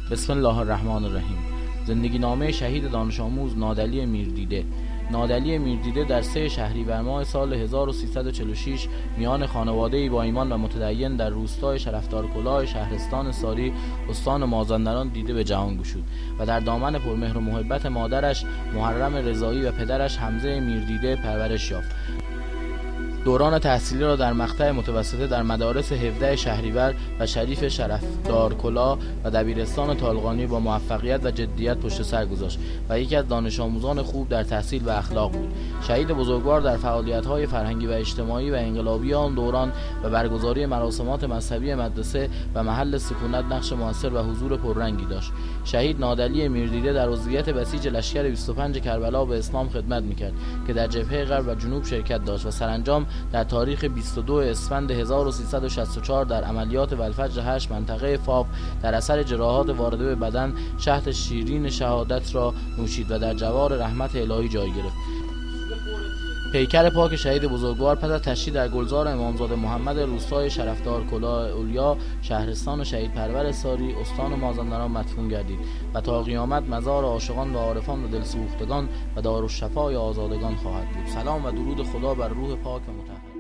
بسم الله الرحمن الرحیم. زندگی نامه شهید دانش آموز نادعلی میردیده. نادعلی میردیده در 3 شهریور ماه سال 1346 میان خانواده‌ای با ایمان و متدین در روستای شرفدار کلاه شهرستان ساری استان مازندران دیده به جهان گشود و در دامن پرمهر و محبت مادرش محرم رضایی و پدرش حمزه میردیده پرورش یافت. دوران تحصیلی را در مقطع متوسطه در مدارس 17 شهریور و شریف شرفدارکلاه و دبیرستان طالقانی با موفقیت و جدیت پشت سر گذاشت و یکی از دانش آموزان خوب در تحصیل و اخلاق بود. شهید بزرگوار در فعالیت‌های فرهنگی و اجتماعی و انقلابی آن دوران و برگزاری مراسمات مذهبی مدرسه و محل سکونت نقش موثر و حضور پررنگی داشت. شهید نادعلی میردیده در عضویت بسیج لشکر 25 کربلا به اسلام خدمت می‌کرد که در جبهه غرب و جنوب شرکت داشت و سرانجام در تاریخ 22 اسفند 1364 در عملیات والفجر 8 منطقه فاف در اثر جراحات وارده به بدن شهد شیرین شهادت را نوشید و در جوار رحمت الهی جای گرفت. پیکر پاک شهید بزرگوار پس از تشییع در گلزار امامزاده محمد روستای شرفدار کلاه اولیا شهرستان شهید پرور ساری استان مازندران مدفون گردید و تا قیامت مزار عاشقان و عارفان و دلسوختگان و دارالشفای آزادگان خواهد بود. سلام و درود خدا بر روح پاک و مطهر.